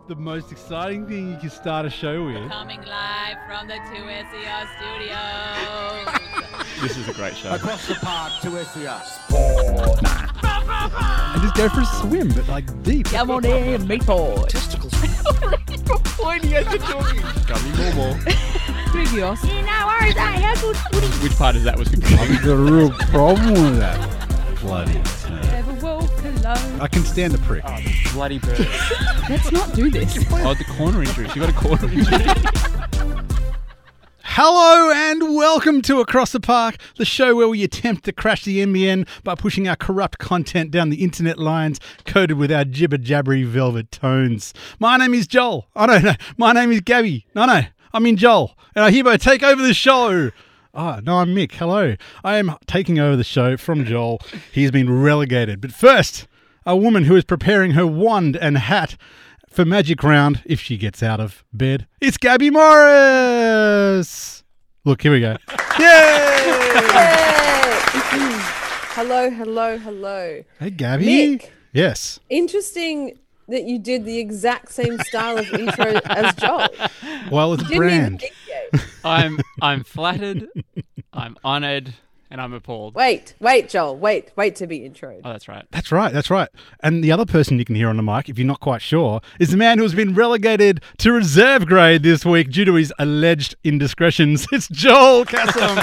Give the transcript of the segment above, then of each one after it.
The most exciting thing you can start a show with. Coming live from the 2SER studios. This is a great show. Across the park, 2SER. And just go for a swim, but like deep. Come on in, meat boy. Testicles. Pointing as you're talking. Coming more. Trivios. No worries, I have good footy. Which part of that was confusing? I've got a real problem with that. Bloody. Never walk alone. I can stand the prick. Oh, bloody bird. Let's not do this. Oh, the corner injury. You got a corner injury. Hello and welcome to Across the Park, the show where we attempt to crash the NBN by pushing our corrupt content down the internet lines coated with our jibber-jabbery velvet tones. My name is Joel. Oh, no. My name is Gabby. No. I mean Joel. And I hereby take over the show. Oh, no, I'm Mick. Hello. I am taking over the show from Joel. He's been relegated. But first, a woman who is preparing her wand and hat for Magic Round if she gets out of bed. It's Gabby Morris. Look, here we go. Yay! Hello. Hey, Gabby. Mick. Yes. Interesting that you did the exact same style of intro as Joel. Well, it's a Didn't even brand. deviate. I'm flattered, I'm honoured, and I'm appalled. Wait, Joel. Wait to be introed. Oh, that's right. That's right. And the other person you can hear on the mic, if you're not quite sure, is the man who's been relegated to reserve grade this week due to his alleged indiscretions. It's Joel Cassom.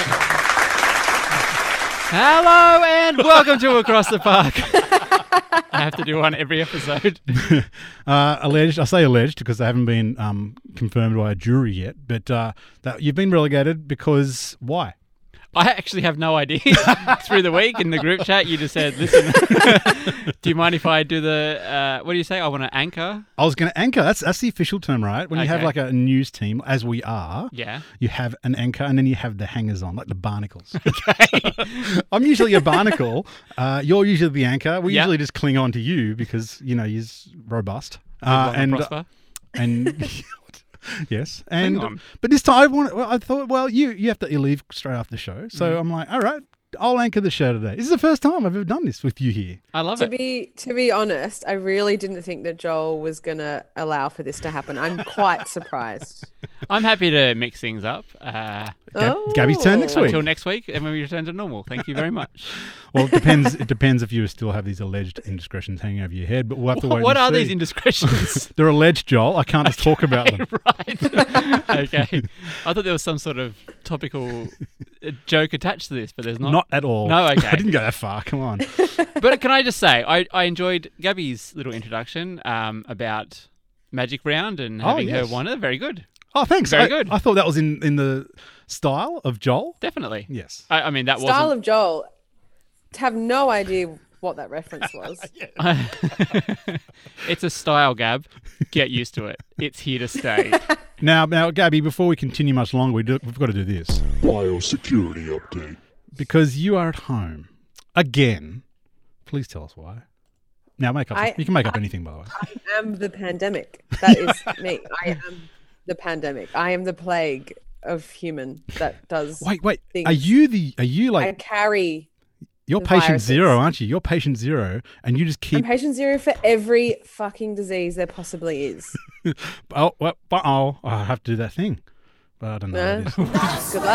Hello and welcome to Across the Park. I have to do one every episode. Alleged. I say alleged because they haven't been confirmed by a jury yet. But that you've been relegated because why? I actually have no idea. Through the week in the group chat, you just said, listen, do you mind if I do the, what do you say? I want to anchor. I was going to anchor. That's the official term, right? When you have Okay. like a news team, as we are, Yeah. you have an anchor and then you have the hangers on, like the barnacles. Okay. I'm usually a barnacle. You're usually the anchor. We Yep. usually just cling on to you because, you're robust. Live long and prosper. And yes. Hang And on. but this time I thought, you have to leave straight after the show. So I'm like, all right, I'll anchor the show today. This is the first time I've ever done this with you here. I love To it. be honest, I really didn't think that Joel was gonna allow for this to happen. I'm quite surprised. I'm happy to mix things up Gabby's turn next week. until next week, and when we return to normal. Thank you very much. Well, it depends. It depends if you still have these alleged indiscretions hanging over your head. But we'll have to wait. What and are see. these indiscretions? They're alleged, Joel. I can't just talk about them. Right. Okay. I thought there was some sort of topical joke attached to this, but there's not. Not at all. No, okay. I didn't go that far. Come on. But can I just say, I enjoyed Gabby's little introduction about Magic Round and having yes. her won it. Very good. Oh, thanks. Very good. I thought that was in the style of Joel. Definitely. Yes. I mean, that Style wasn't... of Joel. Have no idea what that reference was. It's a style, Gab. Get used to it. It's here to stay. Now, Gabby, before we continue much longer, we've got to do this Biosecurity update. because you are at home again. Please tell us why. Now, you can make up anything, by the way. I am the pandemic. That is me. I am the pandemic. I am the plague of human that does. Wait. things. Are you I like carry. you're the patient viruses. zero, aren't you? You're patient zero, and you just I'm keep. patient zero for every fucking disease there possibly is. I have to do that thing, but I don't know. What it is. Good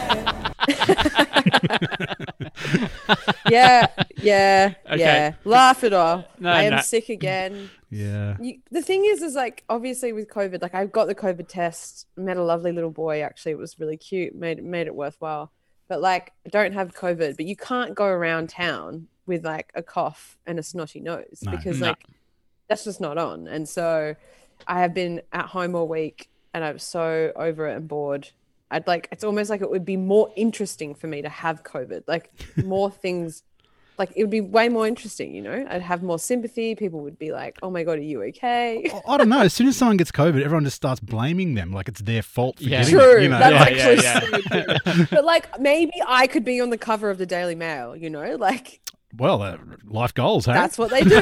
luck. Yeah. Okay. Laugh it off. No, I am no. sick again. Yeah. The thing is like, obviously with COVID, like I got the COVID test, met a lovely little boy. Actually, it was really cute. Made it worthwhile. But like, I don't have COVID, but you can't go around town with like a cough and a snotty nose because No. like that's just not on. And so I have been at home all week and I'm so over it and bored. It's almost like it would be more interesting for me to have COVID, like more things, like it would be way more interesting, I'd have more sympathy. People would be like, oh my God, are you okay? I don't know. As soon as someone gets COVID, everyone just starts blaming them like it's their fault for Yeah. getting True. it. That's Yeah, actually so true. But like, maybe I could be on the cover of the Daily Mail, like Well, life goals, hey? that's what they do.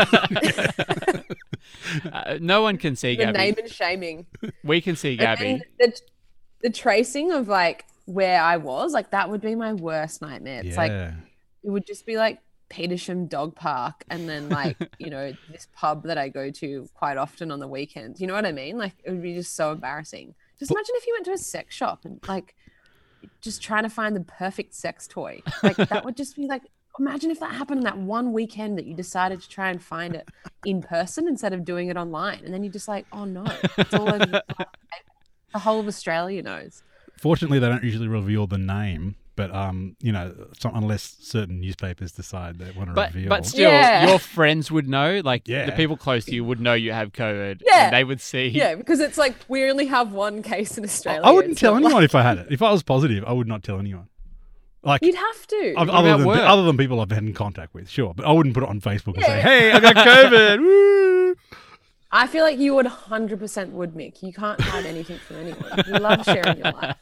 No one can see The Gabby. name and shaming. We can see Gabby. And the tracing of like where I was, like that would be my worst nightmare. It's like, Yeah. it would just be like Petersham Dog Park and then like, you know, this pub that I go to quite often on the weekends. You know what I mean? Like it would be just so embarrassing. Just imagine if you went to a sex shop and like just trying to find the perfect sex toy. Like that would just be like, imagine if that happened on that one weekend that you decided to try and find it in person instead of doing it online. And then you're just like, oh no, it's all over the whole of Australia knows. Fortunately, they don't usually reveal the name, but you know, unless certain newspapers decide they want to reveal. But still, Yeah. your friends would know. Like Yeah. the people close to you would know you have COVID. Yeah. And they would see. Yeah, because it's like we only have one case in Australia. I wouldn't It's tell not anyone like- if I had it. If I was positive, I would not tell anyone. Like You'd have to. about work? other than people I've had in contact with, sure. But I wouldn't put it on Facebook and say, "Hey, I got COVID." Woo! I feel like you would 100% would, Mick. You can't hide anything from anyone. You love sharing your life.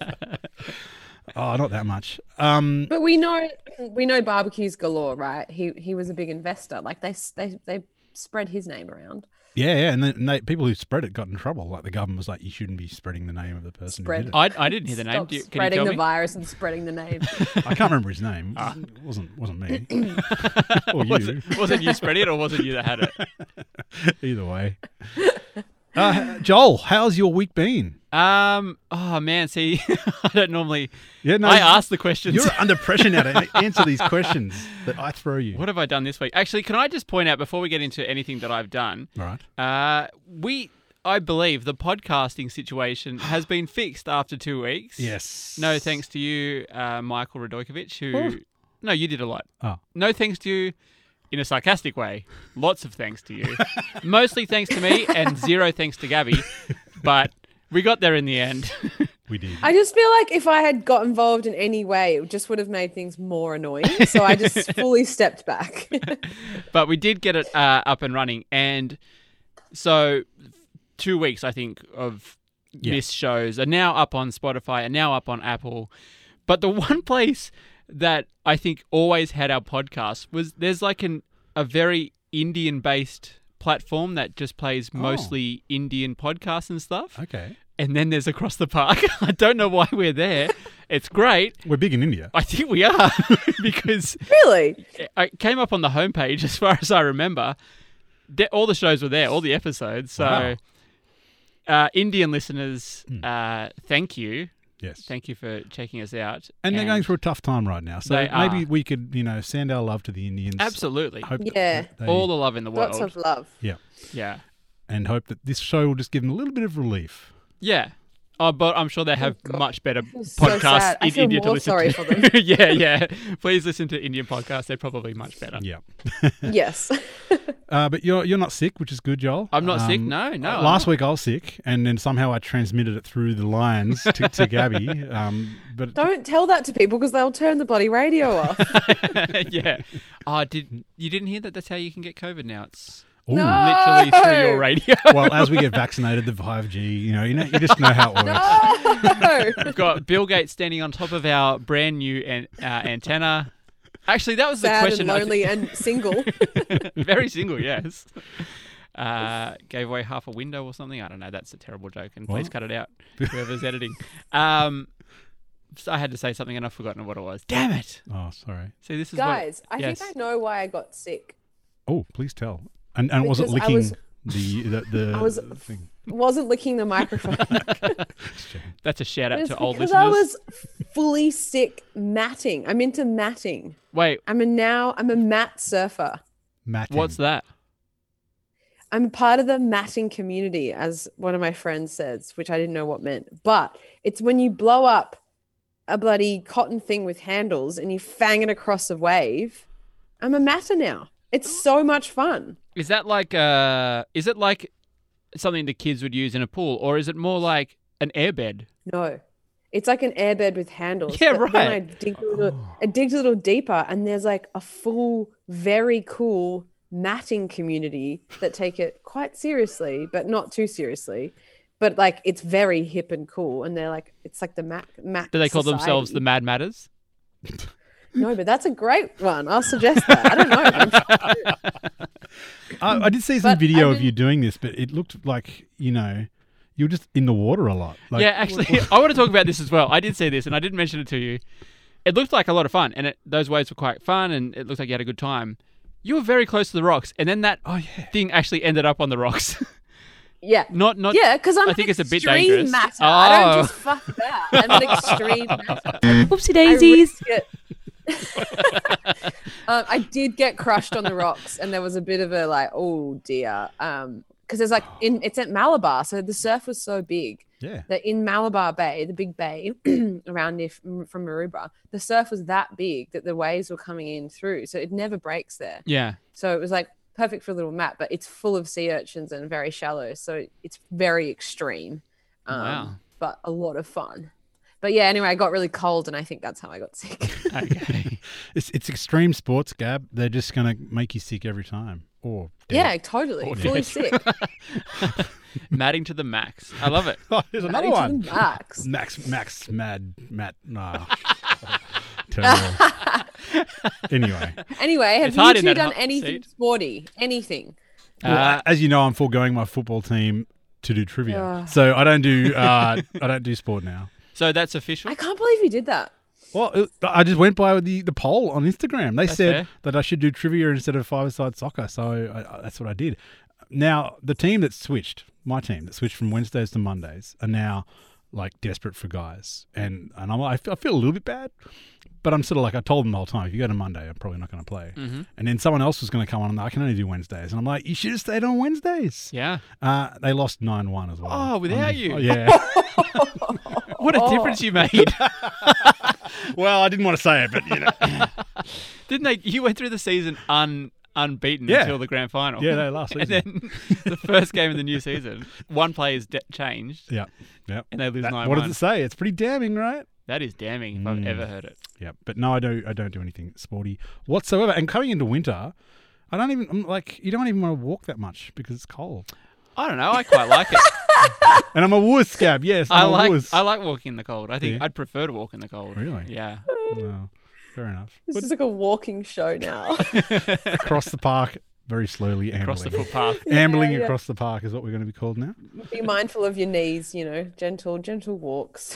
Oh, not that much. But we know barbecues galore, right? He was a big investor. Like they spread his name around. Yeah, and then people who spread it got in trouble. Like the government was like, "You shouldn't be spreading the name of the person Spread. who did it." I didn't hear the name. Stop Can you spreading tell the me? virus and spreading the name. I can't remember his name. It wasn't me. Or Was you. it you spreading it or was it you that had it? Either way. Joel, how's your week been? Oh man, see, I don't normally. Yeah, no, I ask the questions. You're under pressure now to answer these questions that I throw you. What have I done this week? Actually, can I just point out before we get into anything that I've done? All right. I believe the podcasting situation has been fixed after 2 weeks. Yes. No thanks to you, Michael Radojkovic, who. No, you did a lot. Oh. No thanks to you in a sarcastic way. Lots of thanks to you. Mostly thanks to me and zero thanks to Gabby. But we got there in the end. We did. I just feel like if I had got involved in any way, it just would have made things more annoying. So I just fully stepped back. But we did get it up and running. And so 2 weeks, I think, of missed shows are now up on Spotify and now up on Apple. But the one place that I think always had our podcast was there's like a very Indian-based platform that just plays mostly Indian podcasts and stuff. Okay. And then there's Across the Park. I don't know why we're there. It's great. We're big in India. I think we are because Really? it came up on the homepage as far as I remember. All the shows were there, all the episodes. So Indian listeners, thank you. Yes. Thank you for checking us out. And they're going through a tough time right now. So They maybe are. we could, send our love to the Indians. Absolutely. Hope Yeah. that they- All the love in the world. Lots of love. yeah. Yeah. And hope that this show will just give them a little bit of relief. Yeah. Oh, but I'm sure they have God. much better So podcasts sad. I in feel India to more listen sorry to. for them. yeah. Please listen to Indian podcasts. They're probably much better. Yeah. Yes. But you're not sick, which is good, Joel. I'm not sick. No. I'm Last not. week I was sick, and then somehow I transmitted it through the lines to Gabby. But Don't tell that to people because they'll turn the bloody radio off. yeah. Oh, you didn't hear that? That's how you can get COVID now. It's Ooh. literally through your radio. Well, as we get vaccinated, the 5G, you just know how it works. No. We've got Bill Gates standing on top of our brand new antenna. Actually, that was the Sad question. and I lonely and single. Very single, yes. Gave away half a window or something. I don't know. That's a terrible joke, and please What? cut it out, whoever's editing. So I had to say something, and I've forgotten what it was. Damn it! Oh, sorry. See, this is Guys, what, I think I know why I got sick. Oh, please tell. And was it Because I licking was- the I was- thing? Wasn't licking the microphone. That's a shout out It's to old because listeners. I was fully sick matting. I'm into matting. Wait, I'm a mat surfer. Matting. what's that? I'm part of the matting community, as one of my friends says, which I didn't know what meant. But it's when you blow up a bloody cotton thing with handles and you fang it across a wave. I'm a matter now. It's so much fun. Is that like is it like something the kids would use in a pool, or is it more like an airbed? No, it's like an airbed with handles. Yeah, but Then I right. digged a little deeper, and there's like a full, very cool matting community that take it quite seriously, but not too seriously. But like it's very hip and cool, and they're like it's like the mat. Do they call themselves the society. Mad Matters? No, but that's a great one. I'll suggest that. I don't know. I'm sure. I did see some But video I of you doing this, but it looked like, you were just in the water a lot. Like, yeah, actually, I want to talk about this as well. I did say this, and I didn't mention it to you. it looked like a lot of fun, and those waves were quite fun, and it looked like you had a good time. You were very close to the rocks, and then that thing actually ended up on the rocks. Yeah. Not. Yeah, because I'm I an think it's a bit extreme dangerous. matter. Oh. I don't just fuck about. I'm an extreme matter. Whoopsie daisies. I did get crushed on the rocks, and there was a bit of a like, oh dear, because there's like it's at Malabar, so the surf was so big that in Malabar Bay, the big bay around from Maroubra, the surf was that big that the waves were coming in through, so it never breaks there. Yeah. So it was like perfect for a little mat, but it's full of sea urchins and very shallow, so it's very extreme. Wow. But a lot of fun. But yeah, anyway, I got really cold, and I think that's how I got sick. Okay. It's extreme sports, Gab. They're just going to make you sick every time. Or dead. Yeah, totally. Or Fully dead. sick. Matting to the max. I love it. Oh, there's another Adding one. to the max. Max, Matt. No. Terrible. Anyway, have It's hard you in two that done hot anything seat. sporty? Anything? well, as you know, I'm foregoing my football team to do trivia, Ugh. so I don't do sport now. So that's official? I can't believe you did that. Well, I just went by the poll on Instagram. They That's said fair. that I should do trivia instead of five-a-side soccer, so that's what I did. Now, the team that switched, my team that switched from Wednesdays to Mondays, are now like desperate for guys, and I feel a little bit bad, but I'm sort of like I told them the whole time, if you go to Monday, I'm probably not going to play. Mm-hmm. And then someone else was going to come on, and I can only do Wednesdays, and I'm like, you should have stayed on Wednesdays. Yeah. They lost 9-1 as well. Oh, without you? Oh, yeah. What a difference you made. Well, I didn't want to say it, but you know. Didn't they? You went through the season unbeaten Yeah. until the grand final. Yeah, no, last And season. then the first game of the new season, one player's changed, Yeah. and they lose 9-1. What does it say? It's pretty damning, right? That is damning if I've ever heard it. Yeah, but no, I don't do anything sporty whatsoever. And coming into winter, I'm like, you don't even want to walk that much because it's cold. I don't know. I quite like it. And I'm a wuss, Gab. Yes, I I'm a wuss. like walking in the cold. I think Yeah. I'd prefer to walk in the cold. Really? Yeah. No, fair enough. This is like a walking show now. Across the park, very slowly, Across the ambling. footpath. Ambling Yeah. across the park is what we're going to be called now. Be mindful of your knees, gentle walks.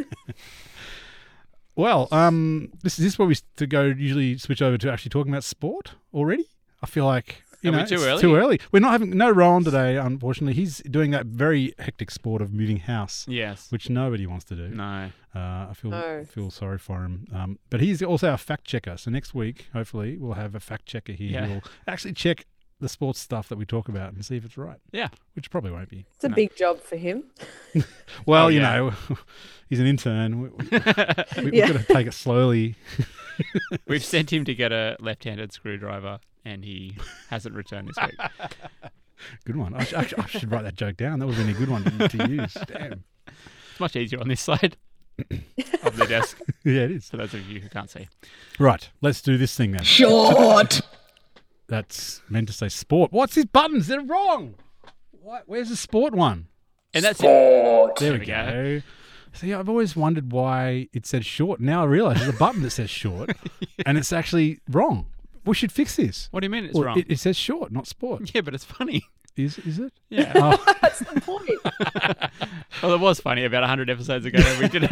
Well, is this where we usually switch over to actually talking about sport already? I feel like Are we it's too early? too early. We're not having no Rowan today, unfortunately. He's doing that very hectic sport of moving house, Yes. which nobody wants to do. No. I No. feel sorry for him. But he's also our fact checker. So next week, hopefully, we'll have a fact checker here Yeah. who will actually check the sports stuff that we talk about and see if it's right. Yeah. Which probably won't be. It's a big job for him. Well, Oh, you yeah. know, he's an intern. We've Yeah. got to take it slowly. We've sent him to get a left-handed screwdriver, and he hasn't returned this week. Good one. I should write that joke down. That would have been a good one to use. Damn. It's much easier on this side of the desk, Yeah, it is. for those of you who can't see. Right. Let's do this thing then. Short. That's meant to say sport. What's his buttons? They're wrong. What? Where's the sport one? And that's it. Sport. There we we go. See, I've always wondered why it said short. Now I realise there's a button that says short, and it's actually wrong. We should fix this. What do you mean it's Well, wrong? It says short, not sport. Yeah, but it's funny. Is it? Yeah. Oh, That's the point. Well, it was funny about 100 episodes ago when we did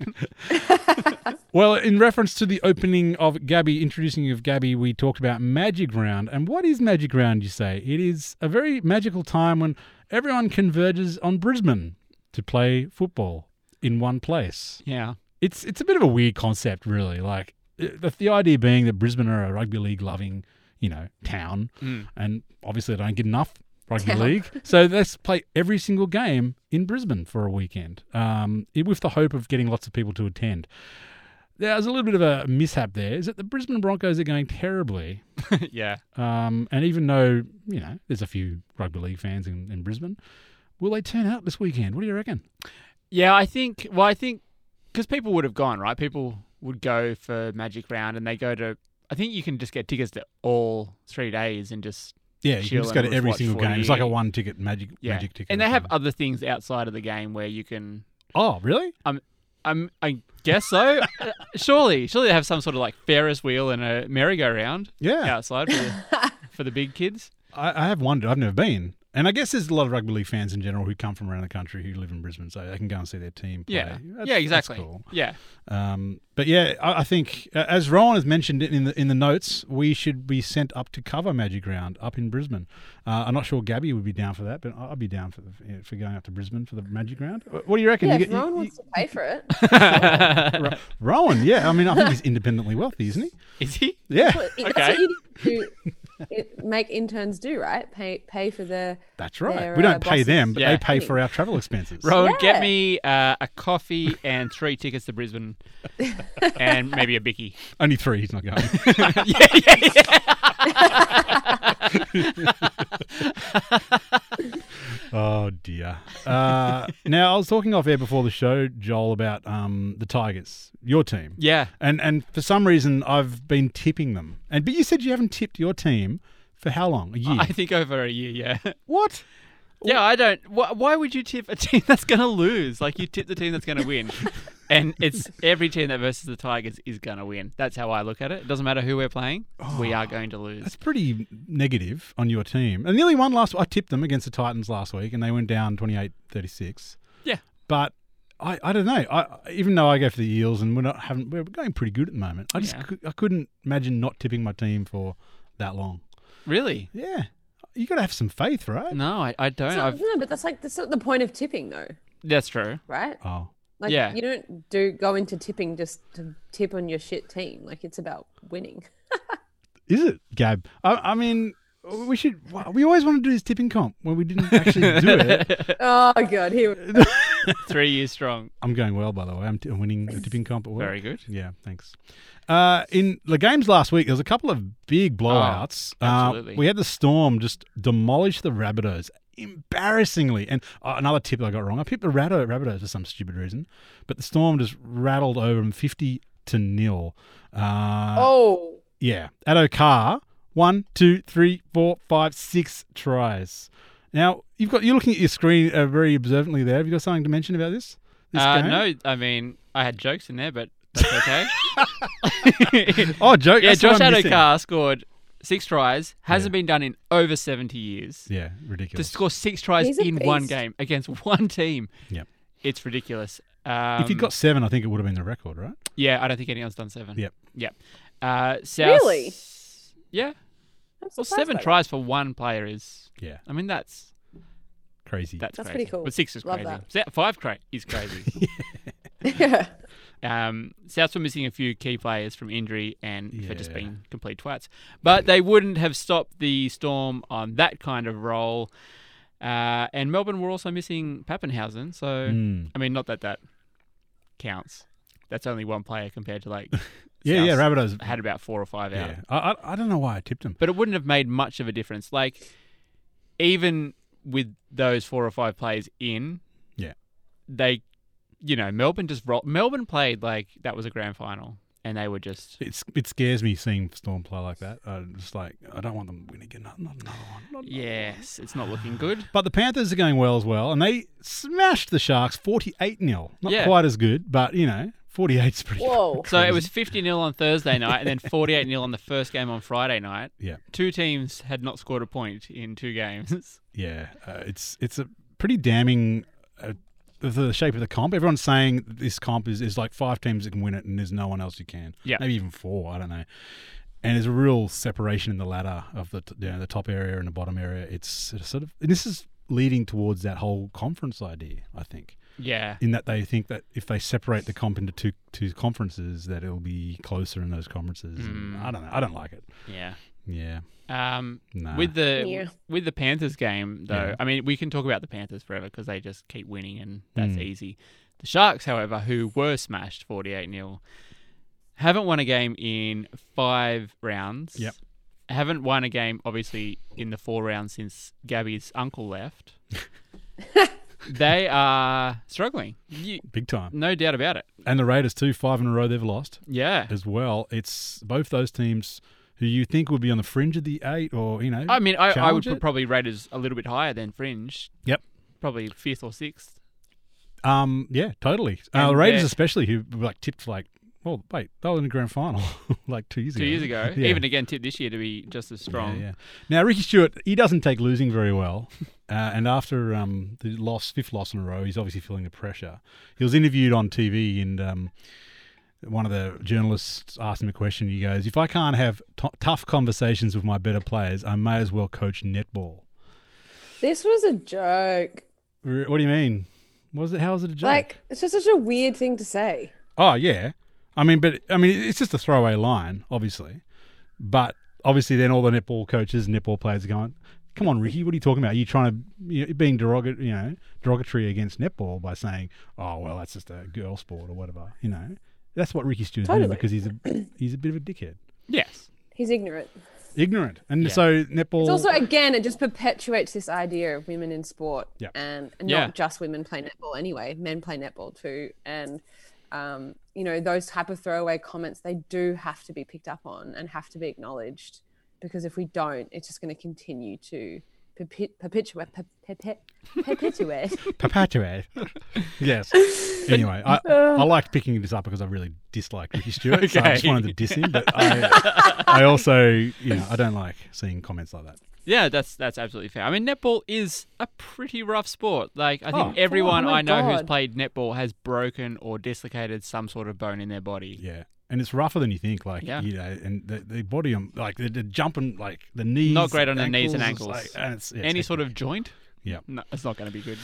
it. well, in reference to the opening of Gabby, introducing of Gabby, we talked about Magic Round. And what is Magic Round, you say? It is a very magical time when everyone converges on Brisbane to play football in one place. Yeah. It's a bit of a weird concept, really. Like the idea being that Brisbane are a rugby league loving, town, and obviously they don't get enough rugby league, so let's play every single game in Brisbane for a weekend, with the hope of getting lots of people to attend. There's a little bit of a mishap there. Is that the Brisbane Broncos are going terribly, Yeah. and even though there's a few rugby league fans in Brisbane, will they turn out this weekend? What do you reckon? Yeah, I think because people would have gone, right? People would go for Magic Round, and they go to. I think you can just get tickets to all 3 days and just. Yeah, you can Chill just go and to every watch single game. footy. It's like a one-ticket magic ticket. And they or have something. other things outside of the game where you can. Oh, really? I guess so. Surely they have some sort of like Ferris wheel and a merry-go-round Yeah. outside for the big kids. I have wondered. I've never been. And I guess there's a lot of rugby league fans in general who come from around the country who live in Brisbane, so they can go and see their team play. Yeah. That's- Yeah, exactly. That's cool. Yeah. But yeah, I think as Rowan has mentioned it in the notes, we should be sent up to cover Magic Round up in Brisbane. I'm not sure Gabby would be down for that, but I'd be down for going up to Brisbane for the Magic Round. What do you reckon? Yeah, You if Rowan wants to pay for it. Rowan, yeah. I mean, I think he's independently wealthy, isn't he? Is he? Yeah, That's Okay. what you do. Make interns do, right? Pay for their. that's right. Their, We don't pay bosses. them, but Yeah. they pay for our travel expenses. Rowan, get Yeah. me a coffee and 3 tickets to Brisbane, and maybe a bicky. Only 3. He's not going. Oh dear. Now I was talking off air before the show, Joel, about the Tigers, your team. Yeah. And for some reason I've been tipping them. But you said you haven't tipped your team for how long? A year? I think over a year, yeah. What? Yeah, I don't. Why would you tip a team that's going to lose? Like, you tip the team that's going to win. And it's every team that versus the Tigers is going to win. That's how I look at it. It doesn't matter who we're playing. We are going to lose. That's pretty negative on your team. And nearly won I tipped them against the Titans last week and they went down 28-36. Yeah. But I don't know. Even though I go for the Eels and we're going pretty good at the moment. I couldn't imagine not tipping my team for that long. Really? Yeah. You got to have some faith, right? No, I don't. No, but that's not the point of tipping, though, That's true. right? Oh. Like, Yeah. you don't go into tipping just to tip on your shit team. Like, it's about winning. Is it, Gab? I mean, we always want to do this tipping comp when we didn't actually do it. Oh God, here. 3 years strong. I'm going well, by the way. I'm winning a tipping comp at work. Very good. Yeah, thanks. In the games last week, there was a couple of big blowouts. absolutely. We had the Storm just demolish the Rabbitohs embarrassingly. And another tip I got wrong. I picked the Rabbitohs for some stupid reason, but the Storm just rattled over them 50-0. Oh, Yeah. Addo Carr, 1, 2, 3, 4, 5, 6 tries. Now, you're looking at your screen very observantly there. Have you got something to mention about this game? No, I mean, I had jokes in there, but that's okay. Oh, joke. Yeah, That's what Josh I'm missing. Adokar scored 6 tries. Hasn't been done in over 70 years. Yeah, To ridiculous. score 6 tries He's a in one beast. game against one team. Yep. It's ridiculous. If you'd got 7, I think it would have been the record, right? Yeah, I don't think anyone's done 7. Yep. Yep. South, Really? Yeah. I'm Well, surprised 7 by that. tries for one player is. Yeah, I mean, that's crazy. That's crazy. pretty cool. But 6 is Love crazy. 5 is crazy. Yeah. Souths were missing a few key players from injury and for just Yeah. being complete twats. But they wouldn't have stopped the Storm on that kind of roll. And Melbourne were also missing Pappenhausen. So, Mm. I mean, not that counts. That's only one player compared to like. Yeah, Souths Rabbitohs. had about 4 or 5 out. Yeah, I don't know why I tipped them. But it wouldn't have made much of a difference. Like, even with those 4 or 5 players in, Yeah. they, Melbourne just rolled. Melbourne played like that was a grand final, and they were just. It scares me seeing Storm play like that. Just like, I don't want them to win again. Not another one. Not another Yes, it's not looking good. But the Panthers are going well as well, and they smashed the Sharks 48-0. Not Yeah. quite as good, but 48's pretty Whoa. So it was 50-0 on Thursday night, and then 48-0 on the first game on Friday night. Yeah. 2 teams had not scored a point in 2 games. Yeah, it's a pretty damning the shape of the comp. Everyone's saying this comp is like 5 teams that can win it, and there's no one else who can. Yeah. Maybe even 4. I don't know. And there's a real separation in the ladder of the top area and the bottom area. It's sort of, and this is leading towards that whole conference idea, I think. Yeah. In that they think that if they separate the comp into two conferences, that it'll be closer in those conferences. And I don't know. I don't like it. Yeah. Yeah. Nah. With Yeah. the Panthers game, though, Yeah. I mean, we can talk about the Panthers forever because they just keep winning, and that's easy. The Sharks, however, who were smashed 48-0, haven't won a game in 5 rounds. Yep. Haven't won a game, obviously, in the 4 rounds since Gabby's uncle left. They are struggling. Big time. No doubt about it. And the Raiders too, 5 in a row they've lost Yeah. as well. It's both those teams who you think would be on the fringe of the 8 or, I mean, I would challenge put it. probably Raiders a little bit higher than Fringe. Yep. Probably 5th or 6th. Yeah, totally. And the Raiders they're- especially who were tipped they were in the grand final like 2 years ago. 2 years ago. Yeah. Even again, tipped this year to be just as strong. Yeah. Now, Ricky Stewart, he doesn't take losing very well. and after the fifth loss in a row, he's obviously feeling the pressure. He was interviewed on TV, and one of the journalists asked him a question. He goes, "If I can't have tough conversations with my better players, I may as well coach netball." This was a joke. What do you mean? Was it? How was it a joke? Like, it's just such a weird thing to say. Oh yeah, I mean, it's just a throwaway line, obviously. But obviously, then all the netball coaches, and netball players are going, "Come on, Ricky, what are you talking about? Are you trying to being derogatory against netball by saying, oh well, that's just a girl sport or whatever, That's what Ricky Stewart's doing because he's a bit of a dickhead. Yes. He's ignorant. And so netball. It's also, again, it just perpetuates this idea of women in sport, Yep. and not just women play netball anyway. Men play netball too, and those type of throwaway comments, they do have to be picked up on and have to be acknowledged, because if we don't, it's just going to continue to perpetuate. Yes. Anyway, I liked picking this up because I really dislike Ricky Stewart. So I just wanted to diss him, but I also, I don't like seeing comments like that. Yeah, that's absolutely fair. I mean, netball is a pretty rough sport. Like, I think everyone my I know who's God. played netball has broken or dislocated some sort of bone in their body. Yeah. And it's rougher than you think, and the body, like the jumping, like the knees. Not great on the knees and ankles, ankles. and it's Any sort of joint? Yeah. No, it's not going to be good.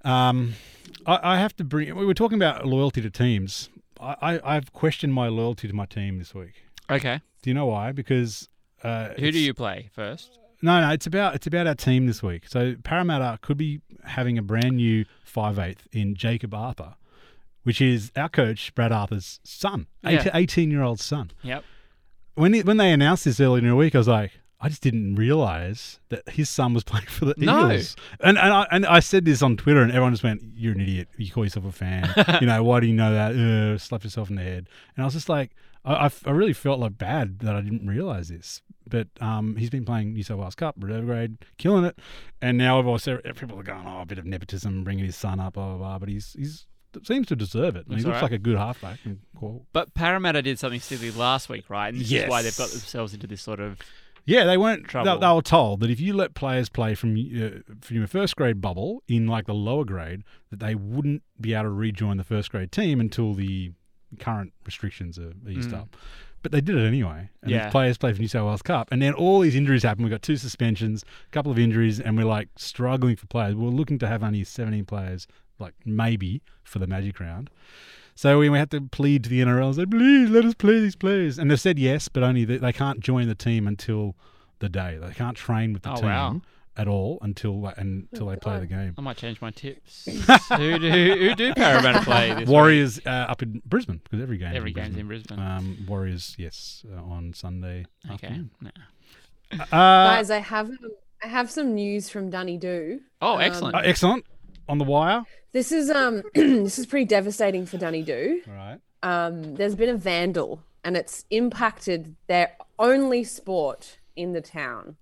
I have to bring. We were talking about loyalty to teams. I've questioned my loyalty to my team this week. Okay. Do you know why? Because Who do you play first? No, it's about our team this week. So Parramatta could be having a brand new 5'8" in Jacob Arthur, which is our coach Brad Arthur's son, 18-year-old son. Yep. When they announced this earlier in the week, I was like, I just didn't realise that his son was playing for the Eagles. And I said this on Twitter, and everyone just went, "You're an idiot. You call yourself a fan. Why do you know that? Slap yourself in the head." And I was just like, I really felt like bad that I didn't realise this. But he's been playing New South Wales Cup, reserve grade, killing it. And now people are going, a bit of nepotism, bringing his son up, blah, blah, blah. But he's seems to deserve it. He looks like a good halfback. But Parramatta did something silly last week, right? And this is why they've got themselves into this sort of Yeah, they weren't. trouble. They were told that if you let players play from your first grade bubble in like the lower grade, that they wouldn't be able to rejoin the first grade team until the current restrictions are eased up. But they did it anyway. And the players played for New South Wales Cup. And then all these injuries happened. We got 2 suspensions, a couple of injuries, and we're like struggling for players. We're looking to have only 17 players, like maybe, for the Magic Round. So we had to plead to the NRL and say, please, let us play these players. And they said yes, but only they can't join the team until the day. They can't train with the team at all until they play the game. I might change my tips. who do Parramatta play this Warriors up in Brisbane, because every game's in Brisbane. Warriors, yes, on Sunday afternoon. No. Guys, I have some news from Dunny Doo. Oh, excellent. Excellent. On the wire. This is this is pretty devastating for Dunny Doo. All right. There's been a vandal, and it's impacted their only sport in the town.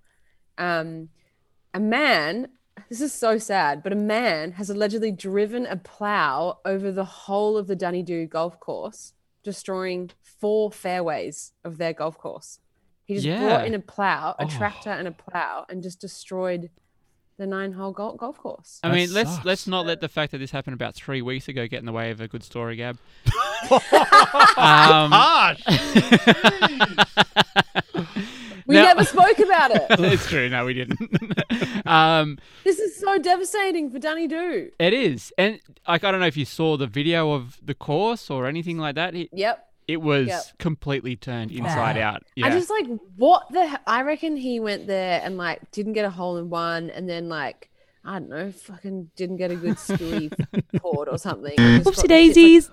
A man, this is so sad, but a man has allegedly driven a plow over the whole of the Dunny Doo golf course, destroying 4 fairways of their golf course. He just brought in a plow, a tractor and a plow, and just destroyed the 9-hole golf course. I mean, let's not let the fact that this happened about 3 weeks ago get in the way of a good story, Gab. We never spoke about it. It's true. No, we didn't. This is so devastating for Dunny Doo. It is. And I don't know if you saw the video of the course or anything like that. It was completely turned inside out. Yeah. I just what the I reckon he went there and didn't get a hole in one, and then I don't know, fucking didn't get a good skewy poured or something. Whoopsie daisies.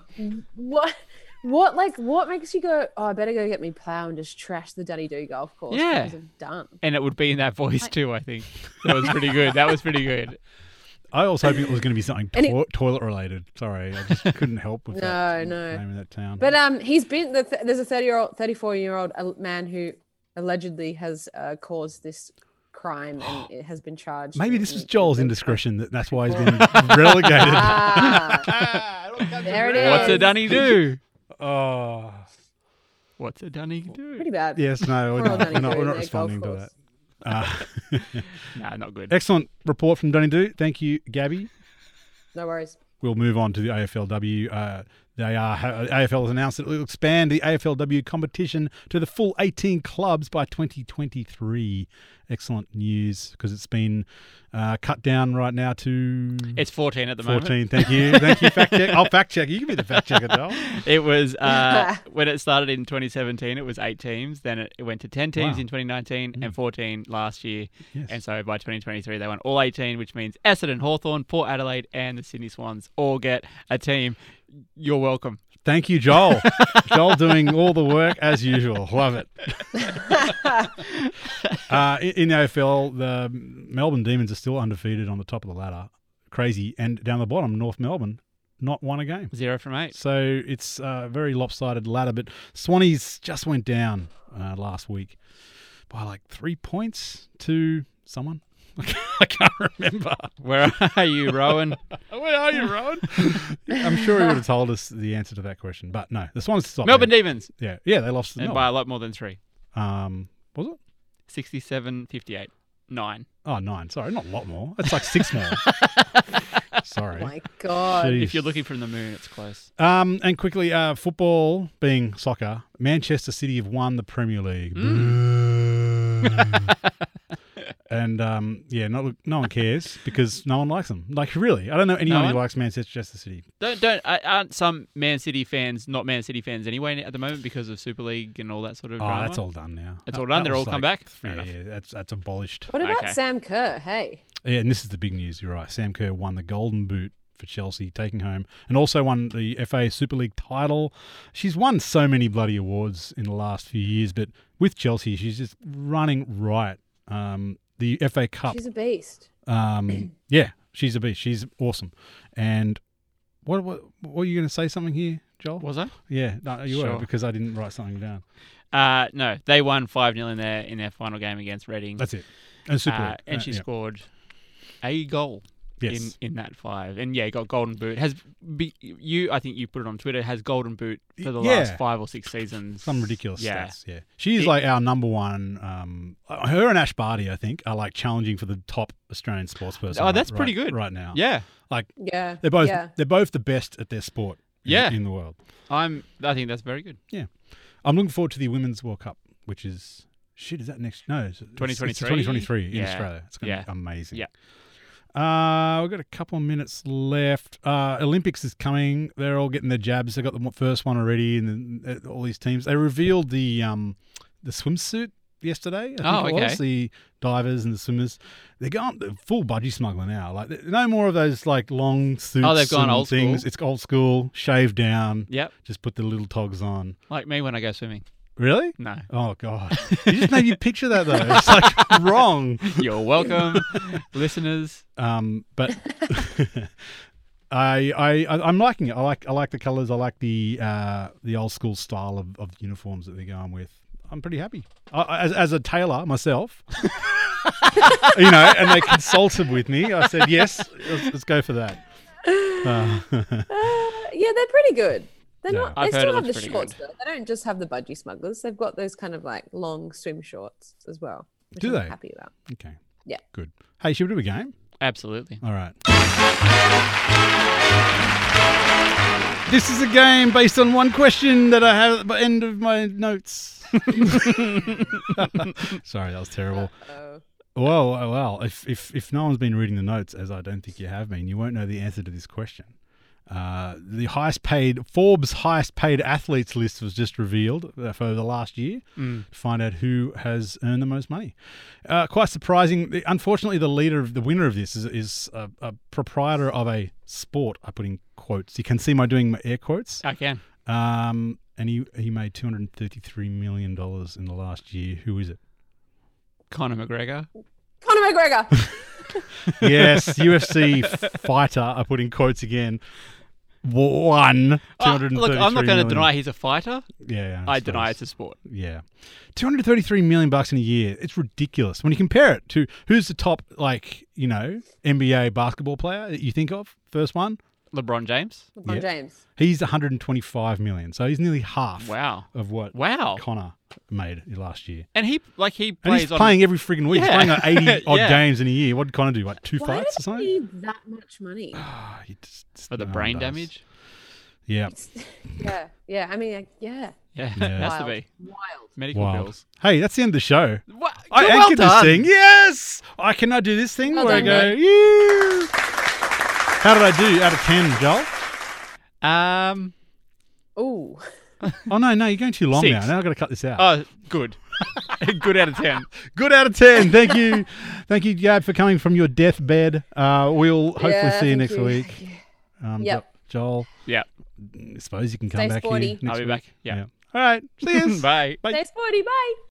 What makes you go, oh, I better go get me plow and just trash the Dunny Doo golf course? Yeah. Because I'm done. And it would be in that voice too, I think. That was pretty good. I was hoping it was going to be something toilet related. Sorry, I just couldn't help with that name of that town. But he's been there's a 34-year-old man who allegedly has caused this crime and it has been charged. Maybe this was Joel's indiscretion. That's why he's been relegated. There it is. What's a Dunny do? Oh, What's a Dunny do? Pretty bad. yes, no, we're not responding to that. Nah, not good. Excellent report from Donny Doo. Thank you, Gabby. No worries. We'll move on to the AFLW. AFL has announced that it will expand the AFLW competition to the full 18 clubs by 2023. Excellent news because it's been cut down right now to... It's 14 at the moment. 14, thank you. Thank you, fact check. I'll fact check. You can be the fact checker, Joel. It was, when it started in 2017, it was 8 teams. Then it went to 10 teams in 2019 and 14 last year. Yes. And so by 2023, they won all 18, which means Essendon, Hawthorn, Port Adelaide and the Sydney Swans all get a team. You're welcome. Thank you, Joel. Joel doing all the work as usual. Love it. In the AFL, the Melbourne Demons are still undefeated on the top of the ladder. Crazy. And down the bottom, North Melbourne, not won a game. 0 from 8. So it's a very lopsided ladder. But Swannies just went down last week by like 3 points to someone. I can't remember. Where are you, Rowan? Where are you, Rowan? I'm sure he would have told us the answer to that question. But no, the Swans stopped. Melbourne Demons. Yeah, they lost to And Melbourne. by a lot more than 3. Was it? 67-58. 9. Oh, 9. Sorry, not a lot more. It's like 6 more. Sorry. Oh my God. Jeez. If you're looking from the moon, it's close. And quickly, football being soccer, Manchester City have won the Premier League. And no one cares because no one likes them. Like really, I don't know anyone who likes Manchester City. Aren't some Man City fans not Man City fans anyway at the moment because of Super League and all that sort of drama? Oh, that's all done now. It's all done. They're all come back. Fair enough. Yeah, that's abolished. What about Okay. Sam Kerr? Hey. Yeah, and this is the big news. You're right. Sam Kerr won the Golden Boot for Chelsea, taking home, and also won the FA Super League title. She's won so many bloody awards in the last few years, but with Chelsea, she's just running right. The FA Cup. She's a beast. Yeah, she's a beast. She's awesome. And what were you going to say something here, Joel? Was I? Yeah, no, you were Sure. because I didn't write something down. No, they won 5-0 in their final game against Reading. That's it. And Super League. And she scored a goal. Yes. In that 5, and got Golden Boot. I think you put it on Twitter. Has Golden Boot for the last 5 or 6 seasons. Some ridiculous stats. Yeah, she's like our number one. Her and Ash Barty, I think, are like challenging for the top Australian sports person. Oh, that's pretty good right now. Yeah, like Yeah. they're both the best at their sport. In the world. I think that's very good. Yeah, I'm looking forward to the Women's World Cup, which is is that next? No, it's 2023. 2023 in Australia. It's going to be amazing. Yeah. We've got a couple of minutes left. Olympics is coming. They're all getting their jabs. They got the first one already, and then, all these teams. They revealed the swimsuit yesterday. I think it was. The divers and the swimmers. They're going full budgie smuggler now. Like no more of those like long suits. Oh, they've gone old things. school. It's old school, shaved down. Yep. Just put the little togs on. Like me when I go swimming. Really? No. Oh God! You just made me picture that though. It's like wrong. You're welcome, listeners. But I'm liking it. I like the colours. I like the old school style of uniforms that they're going with. I'm pretty happy. As a tailor myself, and they consulted with me. I said yes. Let's go for that. Yeah, they're pretty good. They're not. I've They heard still it have the looks pretty shorts good. though. They don't just have the budgie smugglers. They've got those kind of like long swim shorts as well. Which Do I'm they? happy about. Okay. Yeah. Good. Hey, should we do a game? Absolutely. All right. This is a game based on one question that I have at the end of my notes. Sorry, that was terrible. Oh. Well. If no one's been reading the notes, as I don't think you have been, you won't know the answer to this question. The Forbes highest paid athletes list was just revealed for the last year to find out who has earned the most money. Quite surprising. Unfortunately, the winner of this is a proprietor of a sport. I put in quotes. You can see my doing my air quotes. I can. And he made $233 million in the last year. Who is it? Conor McGregor. Conor McGregor. Yes, UFC fighter. I put in quotes again. Won $233 Look, I'm not going to million. deny he's a fighter. Yeah, I deny it's a sport. Yeah, $233 million in a year. It's ridiculous when you compare it to who's the top, NBA basketball player that you think of. First one, LeBron James. LeBron Yeah. James. He's 125 million, so he's nearly half Wow. of what Wow. Connor made last year. And he And plays he's on playing every friggin' week. Yeah. He's playing like 80 odd Yeah. games in a year. What did Connor do? Like 2 Why fights or does something? he need that much money? Ah, he just for the no one brain does. damage. Yeah. Yeah. I mean, yeah. Yeah, Yeah. it has to Wild. be Wild. medical Wild. bills. Hey, that's the end of the show. What? I You're well anchored this done. thing. Yes! I can I do this thing Well where done, I go, mate. yeah. How did I do out of 10, Joel? Ooh. Oh, no, you're going too long 6. now. Now I've got to cut this out. Oh, good. Good out of 10. Good out of 10. Thank you. Thank you, Gab, for coming from your deathbed. We'll hopefully Yeah, see you thank next you. week. Yep. Joel, Yeah, I suppose you can come Stay back sporty. here next I'll be week. back. Yeah. All right. See you. Bye. Stay sporty. Bye.